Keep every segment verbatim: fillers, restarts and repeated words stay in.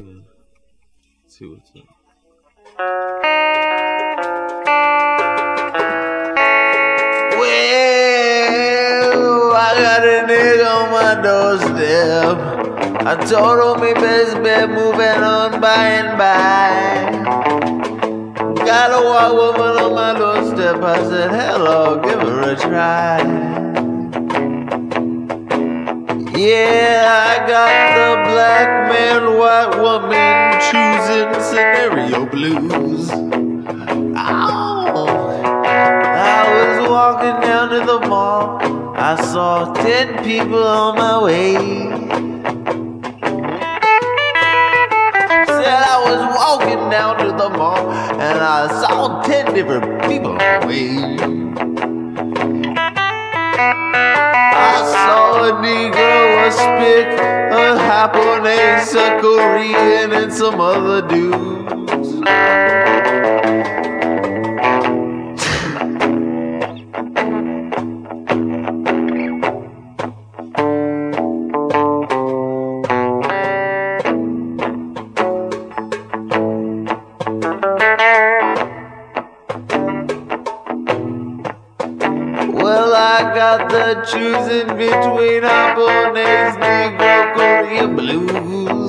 Yeah. Let's see what's up. Well, I got a nigga on my doorstep. I told him he best bet moving on by and by. Got a white woman on my doorstep. I said, hello, give her a try. Yeah, I got the black man, white woman choosing scenario blues. Oh, I was walking down to the mall. I saw ten people on my way. Said I was walking down to the mall and I saw ten different people on the way. I saw a Negro, a Spic, a Japanese, a Korean, and some other dudes. Well, I got the choosing between Japanese, Negro, Korean blues.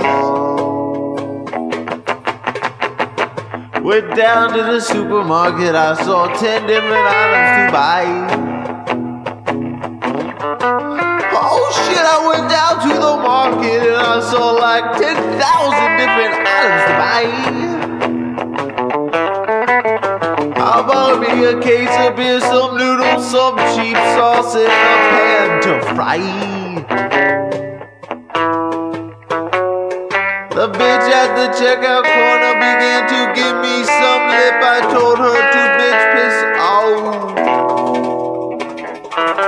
Went down to the supermarket, I saw ten different items to buy. Oh shit, I went down to the market and I saw like ten thousand different items to buy. I bought me a case of beer, some noodles, some cheap sauce, and a pan to fry. The bitch at the checkout corner began to give me some lip. I told her to bitch piss off.